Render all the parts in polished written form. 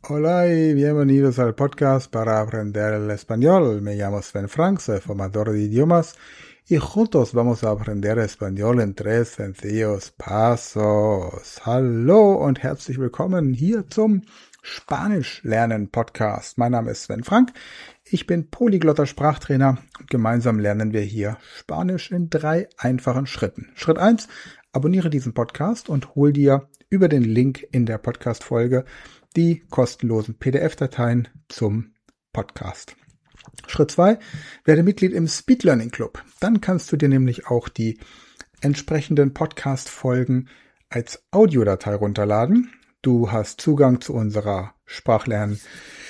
Hola y bienvenidos al podcast para aprender el español. Me llamo Sven Frank, soy formador de idiomas y juntos vamos a aprender español en 3 sencillos pasos. Hallo und herzlich willkommen hier zum Spanisch lernen Podcast. Mein Name ist Sven Frank. Ich bin polyglotter Sprachtrainer und gemeinsam lernen wir hier Spanisch in 3 einfachen Schritten. Schritt 1: Abonniere diesen Podcast und hol dir über den Link in der Podcast-Folge die kostenlosen PDF-Dateien zum Podcast. Schritt 2: Werde Mitglied im Speed Learning Club. Dann kannst du dir nämlich auch die entsprechenden Podcast-Folgen als Audiodatei runterladen. Du hast Zugang zu unserer Sprachlern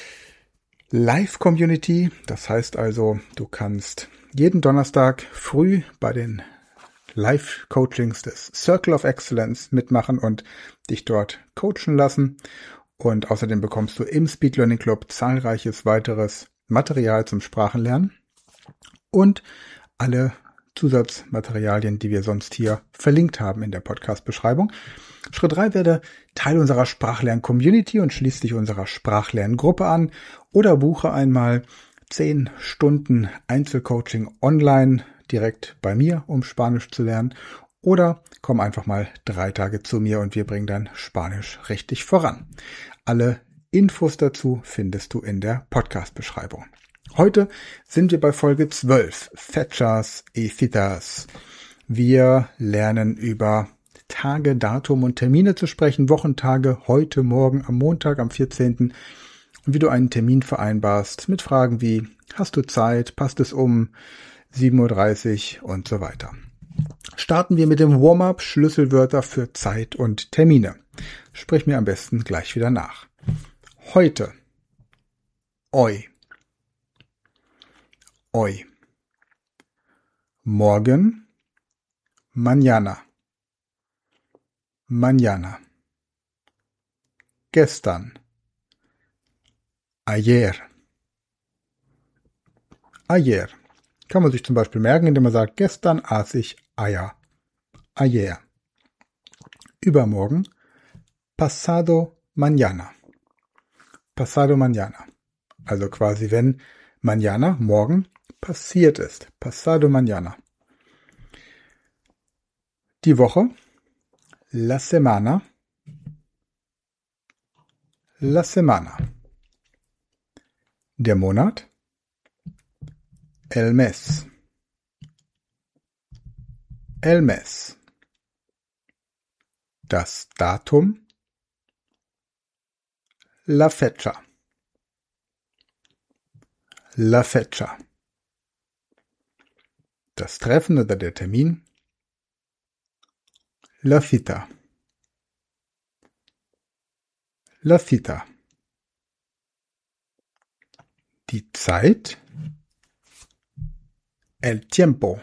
Live-Community. Das heißt also, du kannst jeden Donnerstag früh bei den Live-Coachings des Circle of Excellence mitmachen und dich dort coachen lassen. Und außerdem bekommst du im Speed Learning Club zahlreiches weiteres Material zum Sprachenlernen und alle Zusatzmaterialien, die wir sonst hier verlinkt haben in der Podcast-Beschreibung. Schritt 3: Werde Teil unserer Sprachlern-Community und schließ dich unserer Sprachlerngruppe an oder buche einmal 10 Stunden Einzelcoaching online direkt bei mir, um Spanisch zu lernen. Oder komm einfach mal 3 Tage zu mir und wir bringen dann Spanisch richtig voran. Alle Infos dazu findest du in der Podcast-Beschreibung. Heute sind wir bei Folge 12, Fechas y Citas. Wir lernen über Tage, Datum und Termine zu sprechen, Wochentage, heute, morgen, am Montag, am 14. Und wie du einen Termin vereinbarst mit Fragen wie: Hast du Zeit? Passt es um 7:30 Uhr und so weiter. Starten wir mit dem Warm-up, Schlüsselwörter für Zeit und Termine. Sprich mir am besten gleich wieder nach. Heute. Hoy. Hoy. Morgen. Mañana. Mañana. Gestern. Ayer. Ayer. Kann man sich zum Beispiel merken, indem man sagt: Gestern aß ich Eier. Ayer. Übermorgen. Pasado mañana. Pasado mañana. Also quasi wenn mañana, morgen, passiert ist. Pasado mañana. Die Woche. La semana. La semana. Der Monat. El mes. El mes. Das Datum. La fecha. La fecha. Das Treffen oder der Termin. La cita. La cita. Die Zeit. El tiempo.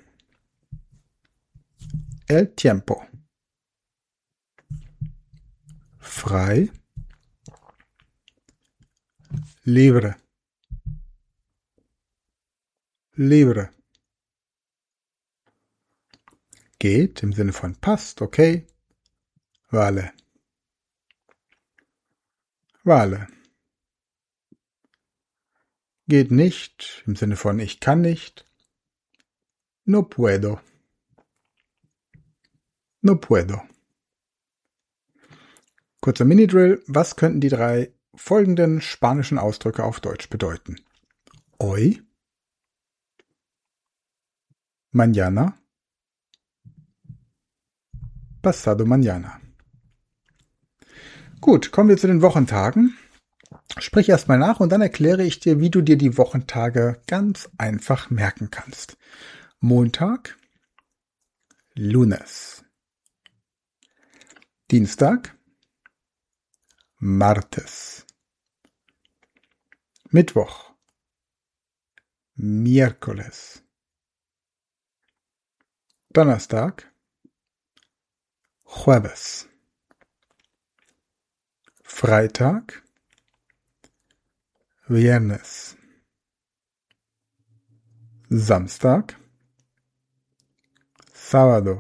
El tiempo. Frei. Libre. Libre. Geht im Sinne von passt, okay. Vale. Vale. Geht nicht im Sinne von ich kann nicht. No puedo. No puedo. Kurzer Mini-Drill. Was könnten die 3 folgenden spanischen Ausdrücke auf Deutsch bedeuten? Hoy. Mañana. Pasado mañana. Gut, kommen wir zu den Wochentagen. Sprich erstmal nach und dann erkläre ich dir, wie du dir die Wochentage ganz einfach merken kannst. Montag. Lunes. Dienstag. Martes. Mittwoch. Miércoles. Donnerstag. Jueves. Freitag. Viernes. Samstag. Sábado.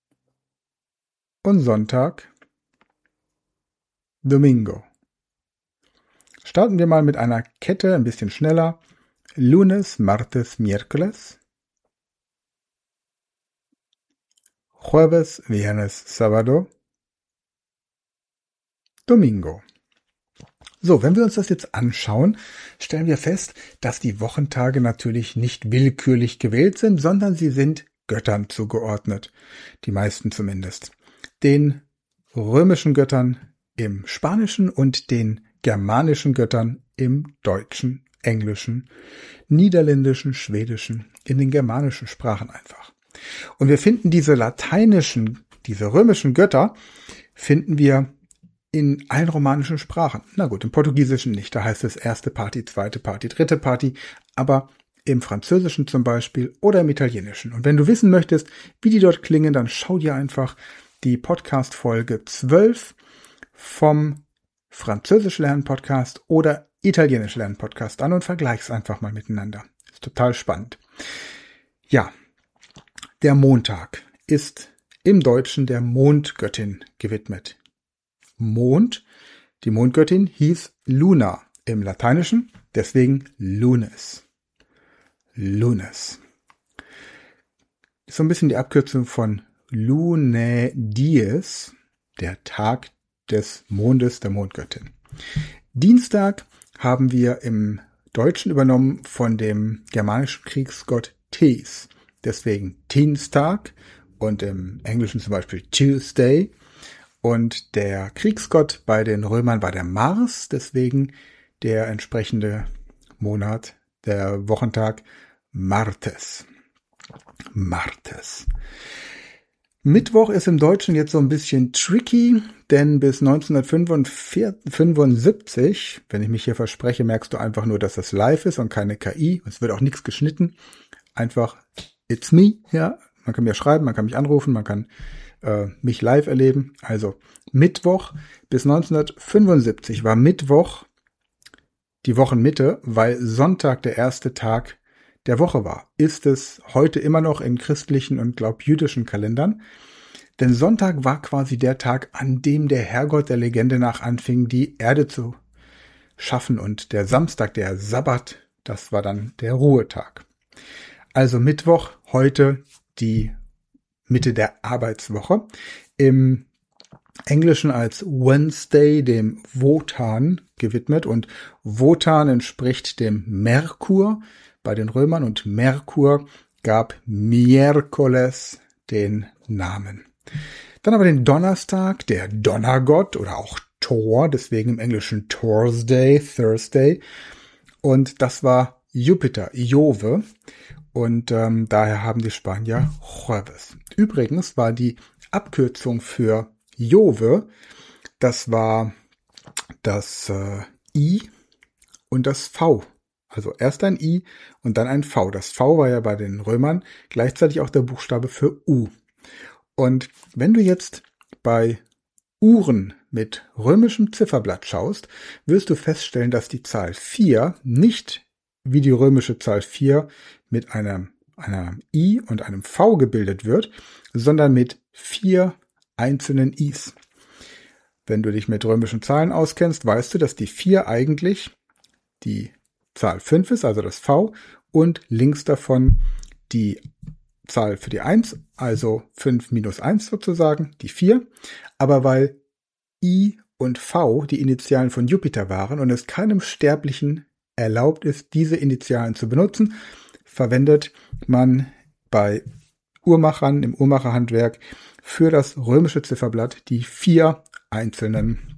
Und Sonntag. Domingo. Starten wir mal mit einer Kette, ein bisschen schneller. Lunes, martes, miércoles. Jueves, viernes, sábado. Domingo. So, wenn wir uns das jetzt anschauen, stellen wir fest, dass die Wochentage natürlich nicht willkürlich gewählt sind, sondern sie sind Göttern zugeordnet. Die meisten zumindest. Den römischen Göttern im Spanischen und den germanischen Göttern im Deutschen, Englischen, Niederländischen, Schwedischen, in den germanischen Sprachen einfach. Und wir finden diese römischen Götter, finden wir in allen romanischen Sprachen. Na gut, im Portugiesischen nicht. Da heißt es erste Party, zweite Party, dritte Party. Aber im Französischen zum Beispiel oder im Italienischen. Und wenn du wissen möchtest, wie die dort klingen, dann schau dir einfach die Podcast-Folge 12 vom Französisch-Lernen-Podcast oder Italienisch-Lernen-Podcast an und vergleich's einfach mal miteinander. Ist total spannend. Ja, der Montag ist im Deutschen der Mondgöttin gewidmet. Die Mondgöttin hieß Luna im Lateinischen, deswegen Lunes. Lunes. Ist so ein bisschen die Abkürzung von Lune Dies, der Tag des Mondes, der Mondgöttin. Dienstag haben wir im Deutschen übernommen von dem germanischen Kriegsgott Thees. Deswegen Dienstag und im Englischen zum Beispiel Tuesday. Und der Kriegsgott bei den Römern war der Mars, deswegen der entsprechende Monat, der Wochentag Martes. Martes. Mittwoch ist im Deutschen jetzt so ein bisschen tricky, denn bis 1975, wenn ich mich hier verspreche, merkst du einfach nur, dass das live ist und keine KI. Es wird auch nichts geschnitten. Einfach it's me, ja. Man kann mir schreiben, man kann mich anrufen, man kann mich live erleben. Also Mittwoch bis 1975 war Mittwoch die Wochenmitte, weil Sonntag der erste Tag der Woche war. Ist es heute immer noch in christlichen und jüdischen Kalendern. Denn Sonntag war quasi der Tag, an dem der Herrgott der Legende nach anfing, die Erde zu schaffen. Und der Samstag, der Sabbat, das war dann der Ruhetag. Also Mittwoch, heute die Mitte der Arbeitswoche. Im Englischen als Wednesday, dem Wotan, gewidmet. Und Wotan entspricht dem Merkur bei den Römern. Und Merkur gab Miércoles den Namen. Dann aber den Donnerstag, der Donnergott oder auch Thor, deswegen im Englischen Thursday. Und das war Jupiter, Jove. Und daher haben die Spanier Jueves. Übrigens war die Abkürzung für Jove, das war das I und das V. Also erst ein I und dann ein V. Das V war ja bei den Römern gleichzeitig auch der Buchstabe für U. Und wenn du jetzt bei Uhren mit römischem Zifferblatt schaust, wirst du feststellen, dass die Zahl 4 nicht wie die römische Zahl 4 mit einer I und einem V gebildet wird, sondern mit 4 einzelnen Is. Wenn du dich mit römischen Zahlen auskennst, weißt du, dass die 4 eigentlich die Zahl 5 ist, also das V, und links davon die Zahl für die 1, also 5 minus 1 sozusagen, die 4. Aber weil I und V die Initialen von Jupiter waren und es keinem Sterblichen erlaubt ist, diese Initialen zu benutzen, verwendet man bei Uhrmachern im Uhrmacherhandwerk für das römische Zifferblatt die 4 einzelnen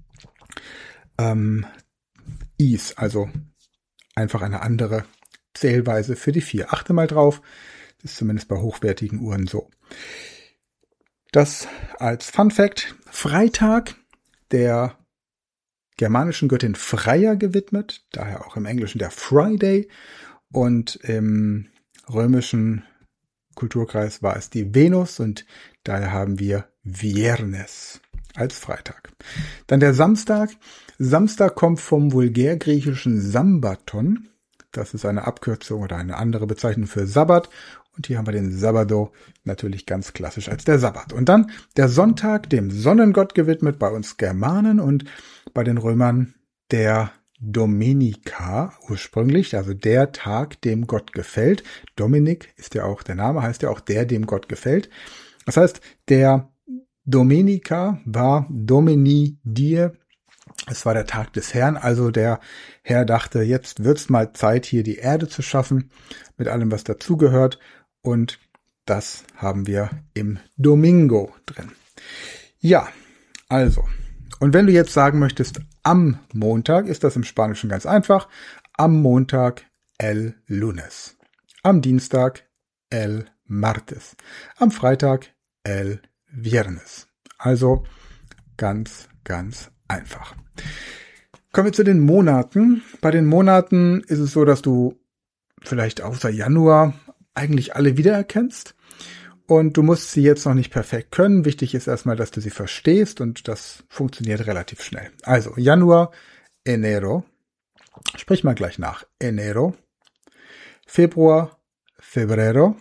Is, also einfach eine andere Zählweise für die 4. Achte mal drauf, das ist zumindest bei hochwertigen Uhren so. Das als Fun Fact: Freitag, der germanischen Göttin Freya gewidmet, daher auch im Englischen der Friday, und im römischen Kulturkreis war es die Venus und daher haben wir Viernes als Freitag. Dann der Samstag. Samstag kommt vom vulgärgriechischen Sambaton. Das ist eine Abkürzung oder eine andere Bezeichnung für Sabbat. Und hier haben wir den Sabado natürlich ganz klassisch als der Sabbat. Und dann der Sonntag, dem Sonnengott gewidmet, bei uns Germanen und bei den Römern der Dominica ursprünglich, also der Tag, dem Gott gefällt. Dominik ist ja auch, der Name heißt ja auch der, dem Gott gefällt. Das heißt, der Dominica war Domini die. Es war der Tag des Herrn, also der Herr dachte, jetzt wird's mal Zeit, hier die Erde zu schaffen, mit allem, was dazugehört. Und das haben wir im Domingo drin. Ja, also. Und wenn du jetzt sagen möchtest, am Montag, ist das im Spanischen ganz einfach. Am Montag el lunes. Am Dienstag el martes. Am Freitag el viernes. Also ganz, ganz einfach. Kommen wir zu den Monaten. Bei den Monaten ist es so, dass du vielleicht außer Januar eigentlich alle wiedererkennst. Und du musst sie jetzt noch nicht perfekt können. Wichtig ist erstmal, dass du sie verstehst und das funktioniert relativ schnell. Also Januar, enero. Sprich mal gleich nach. Enero. Februar, febrero.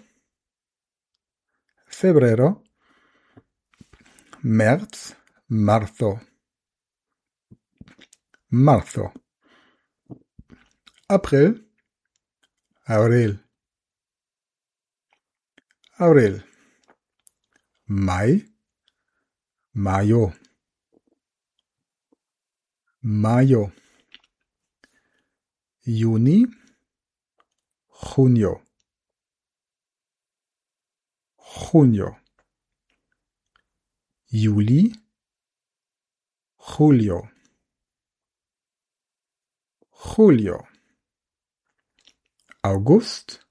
Febrero. März, marzo. Marzo. April, abril. Abril. Mai, mayo. Mayo. Juni, junio. Junio. Juli, julio. Julio. August,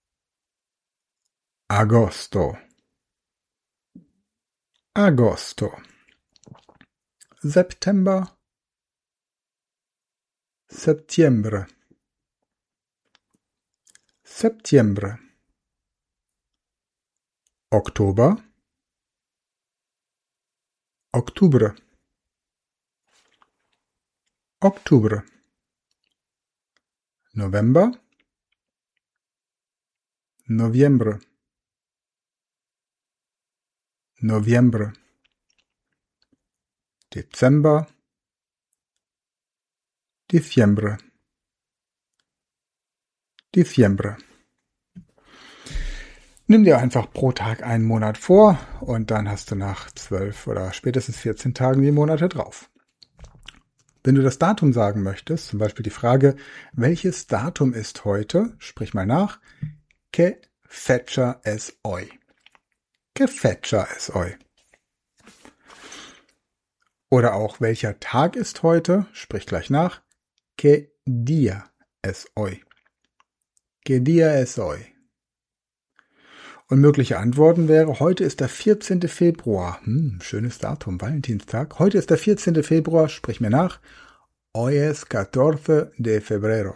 agosto. Agosto. September, septiembre. Septiembre. Oktober, oktubre. Oktubre. November, noviembre. Noviembre. Dezember, diciembre. Diciembre. Nimm dir einfach pro Tag einen Monat vor und dann hast du nach 12 oder spätestens 14 Tagen die Monate drauf. Wenn du das Datum sagen möchtest, zum Beispiel die Frage, welches Datum ist heute, sprich mal nach, ¿Qué fecha es hoy? ¿Qué fecha es hoy? Oder auch, welcher Tag ist heute, sprich gleich nach, ¿Qué día es hoy? ¿Qué día es hoy? Und mögliche Antworten wäre, heute ist der 14. Februar. Schönes Datum, Valentinstag. Heute ist der 14. Februar, sprich mir nach. Hoy es 14 de febrero.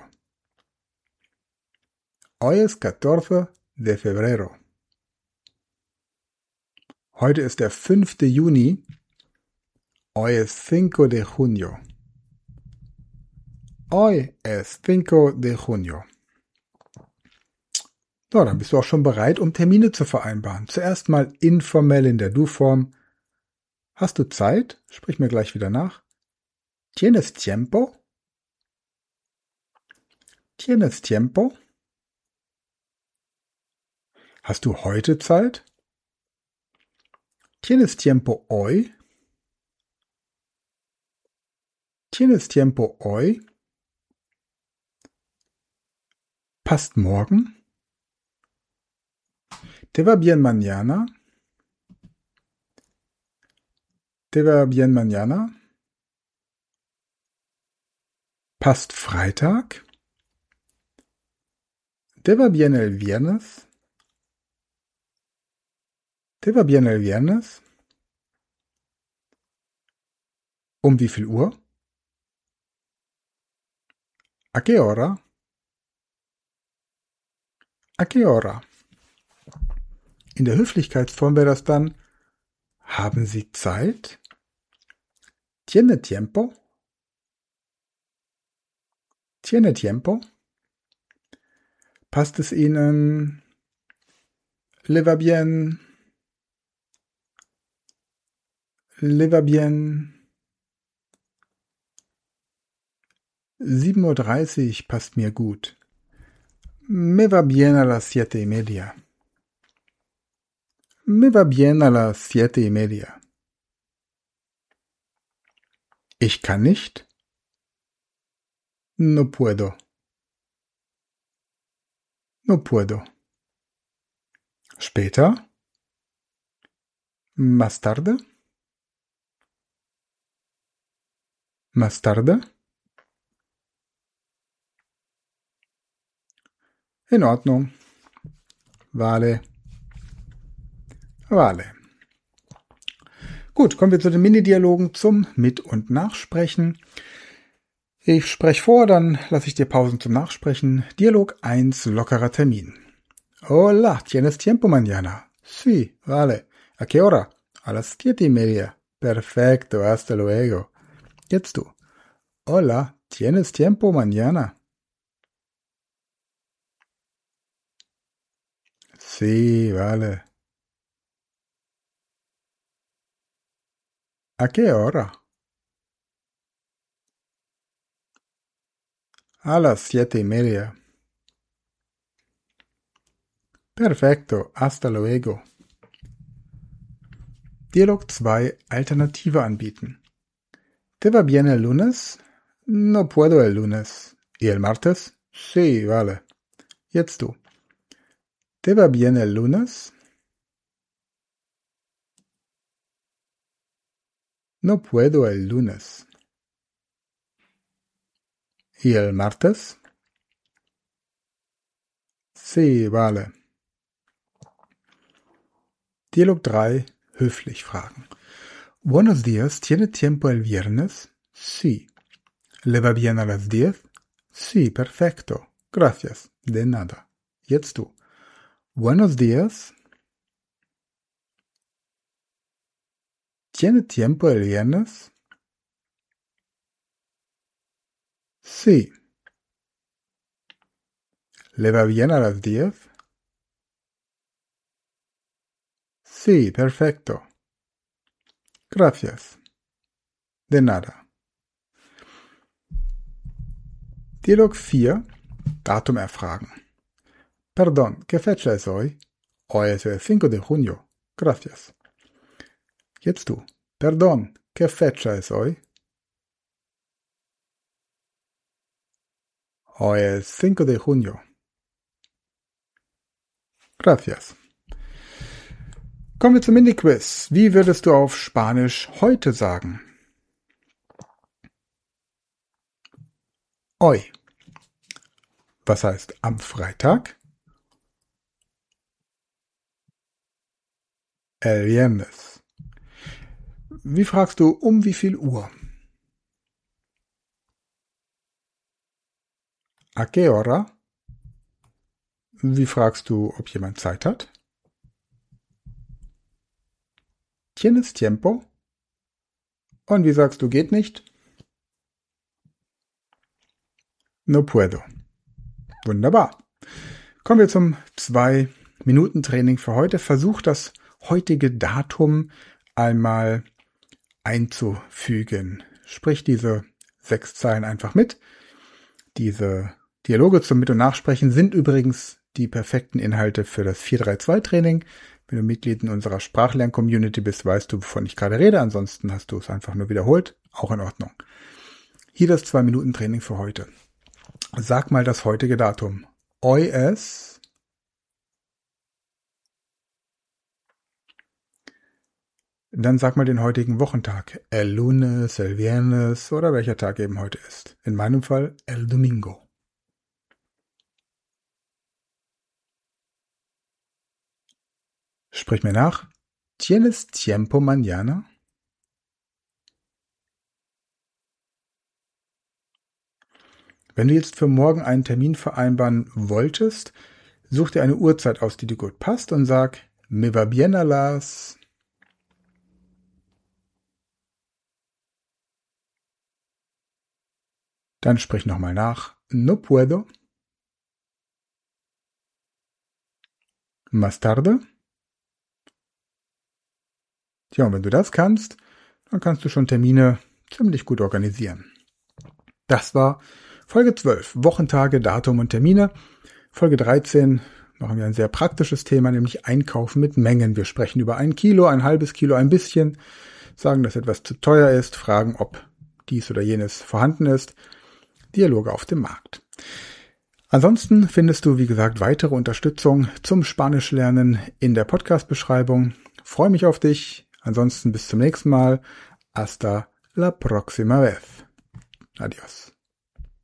Hoy es 14 de febrero. Heute ist der 5. Juni. Hoy es 5 de junio. Hoy es 5 de junio. So, dann bist du auch schon bereit, um Termine zu vereinbaren. Zuerst mal informell in der Du-Form. Hast du Zeit? Sprich mir gleich wieder nach. ¿Tienes tiempo? ¿Tienes tiempo? Hast du heute Zeit? ¿Tienes tiempo hoy? ¿Tienes tiempo hoy? Passt morgen? ¿Te va bien mañana? ¿Te va bien mañana? Passt Freitag? ¿Te va bien el viernes? ¿Te va bien el viernes? Um wie viel Uhr? ¿A qué hora? ¿A qué hora? In der Höflichkeitsform wäre das dann, haben Sie Zeit? ¿Tiene tiempo? ¿Tiene tiempo? Passt es Ihnen? ¿Le va bien? ¿Le va bien? 7:30 Uhr passt mir gut. Me va bien a las 7:30. Me va bien a las 7:30. Ich kann nicht. No puedo. No puedo. Später? Más tarde? Más tarde? In Ordnung. Vale. Vale. Gut, kommen wir zu den Mini-Dialogen zum Mit- und Nachsprechen. Ich spreche vor, dann lasse ich dir Pausen zum Nachsprechen. Dialog 1, lockerer Termin. Hola, ¿tienes tiempo mañana? Sí, vale. ¿A qué hora? A las 7:30. Perfecto, hasta luego. Jetzt du. Hola, ¿tienes tiempo mañana? Sí, vale. ¿A qué hora? A las 7:30. Perfecto, hasta luego. Dialog 2, Alternative anbieten. ¿Te va bien el lunes? No puedo el lunes. ¿Y el martes? Sí, vale. Jetzt du. ¿Te va bien el lunes? No puedo el lunes. ¿Y el martes? Sí, vale. Dialog 3, höflich fragen. Buenos días, ¿tiene tiempo el viernes? Sí. ¿Le va bien a las 10? Sí, perfecto. Gracias. De nada. Jetzt du. Buenos días. ¿Tiene tiempo el viernes? Sí. ¿Le va bien a las 10? Sí, perfecto. Gracias. De nada. Dialog 4. Datum erfragen. Perdón, ¿qué fecha es hoy? Hoy es el 5 de junio. Gracias. Jetzt du. Perdón, ¿qué fecha es hoy? Hoy es 5 de junio. Gracias. Kommen wir zum Mini-Quiz. Wie würdest du auf Spanisch heute sagen? Hoy. Was heißt am Freitag? El viernes. Wie fragst du um wie viel Uhr? ¿A qué hora? Wie fragst du, ob jemand Zeit hat? ¿Tienes tiempo? Und wie sagst du, geht nicht? No puedo. Wunderbar. Kommen wir zum 2-Minuten-Training für heute. Versuch das heutige Datum einmal einzufügen. Sprich diese 6 Zeilen einfach mit. Diese Dialoge zum Mit- und Nachsprechen sind übrigens die perfekten Inhalte für das 432-Training. Wenn du Mitglied in unserer Sprachlern-Community bist, weißt du, wovon ich gerade rede. Ansonsten hast du es einfach nur wiederholt. Auch in Ordnung. Hier das 2-Minuten-Training für heute. Sag mal das heutige Datum. Hoy es. Dann sag mal den heutigen Wochentag. El lunes, el viernes oder welcher Tag eben heute ist. In meinem Fall el domingo. Sprich mir nach. ¿Tienes tiempo mañana? Wenn du jetzt für morgen einen Termin vereinbaren wolltest, such dir eine Uhrzeit aus, die dir gut passt und sag, me va bien a las. Dann sprich nochmal nach. No puedo. Más tarde. Tja, und wenn du das kannst, dann kannst du schon Termine ziemlich gut organisieren. Das war Folge 12, Wochentage, Datum und Termine. Folge 13 machen wir ein sehr praktisches Thema, nämlich Einkaufen mit Mengen. Wir sprechen über 1 Kilo, ein halbes Kilo, ein bisschen, sagen, dass etwas zu teuer ist, fragen, ob dies oder jenes vorhanden ist. Dialoge auf dem Markt. Ansonsten findest du, wie gesagt, weitere Unterstützung zum Spanischlernen in der Podcast-Beschreibung. Freue mich auf dich. Ansonsten bis zum nächsten Mal. Hasta la próxima vez. Adiós.